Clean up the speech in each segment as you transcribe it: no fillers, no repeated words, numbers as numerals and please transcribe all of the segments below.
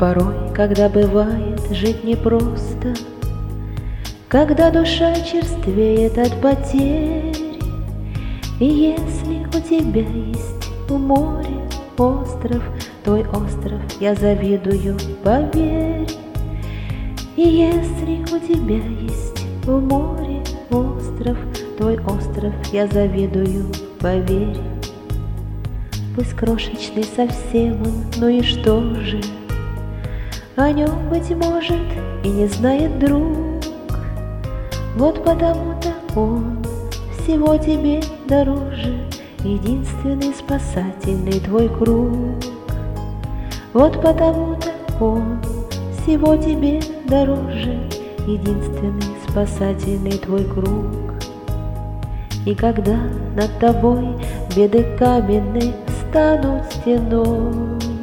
Порой, когда бывает жить непросто, когда душа черствеет от потерь, и если у тебя есть у моря остров, твой остров я завидую, поверь. И если у тебя есть у моря остров, твой остров я завидую, поверь. Пусть крошечный совсем он, ну и что же? О нем, быть может, и не знает друг. Вот потому-то он всего тебе дороже, единственный спасательный твой круг. Вот потому-то он всего тебе дороже, единственный спасательный твой круг. И когда над тобой беды каменные станут стеной,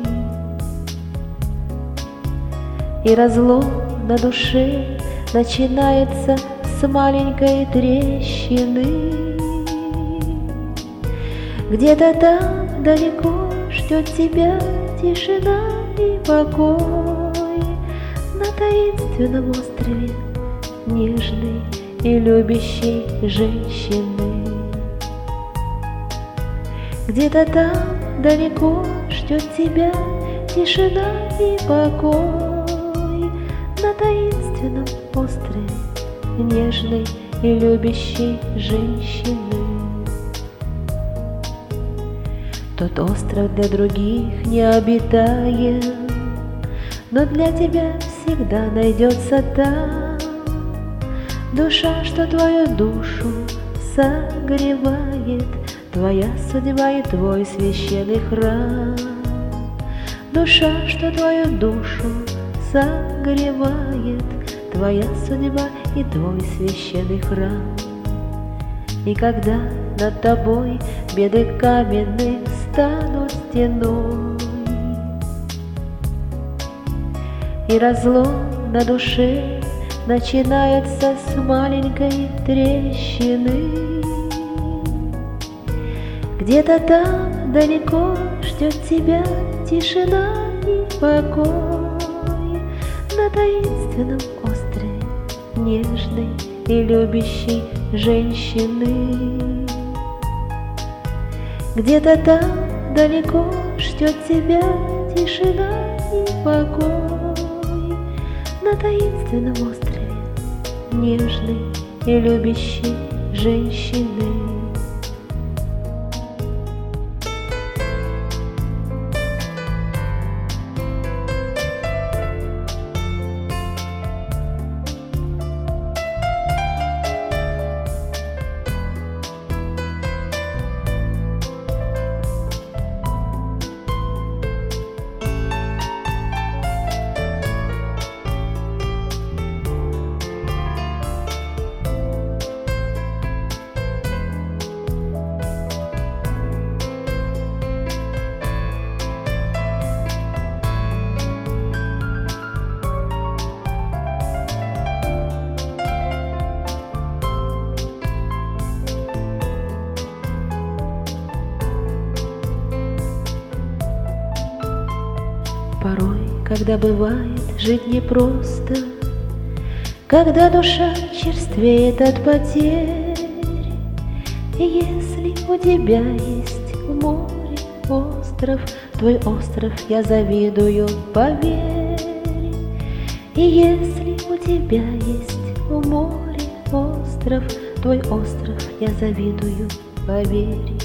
и разлом на душе начинается с маленькой трещины, где-то там далеко ждет тебя тишина и покой на таинственном острове нежной и любящей женщины. Где-то там далеко ждет тебя тишина и покой на таинственном острове нежной и любящей женщины. Тот остров для других необитаем, но для тебя всегда найдется там душа, что твою душу согревает, твоя судьба и твой священный храм. Душа, что твою душу согревает, твоя судьба и твой священный храм. И когда над тобой беды каменные станут стеной, и разлом на душе начинается с маленькой трещины, где-то там далеко ждет тебя тишина и покой на таинственном острове нежной и любящей женщины. Где-то там далеко ждет тебя тишина и покой на таинственном острове нежной и любящей женщины. Порой, когда бывает жить непросто, когда душа черствеет от потерь, и если у тебя есть в море остров, твой остров я завидую, поверь. И если у тебя есть в море остров, твой остров я завидую, поверь.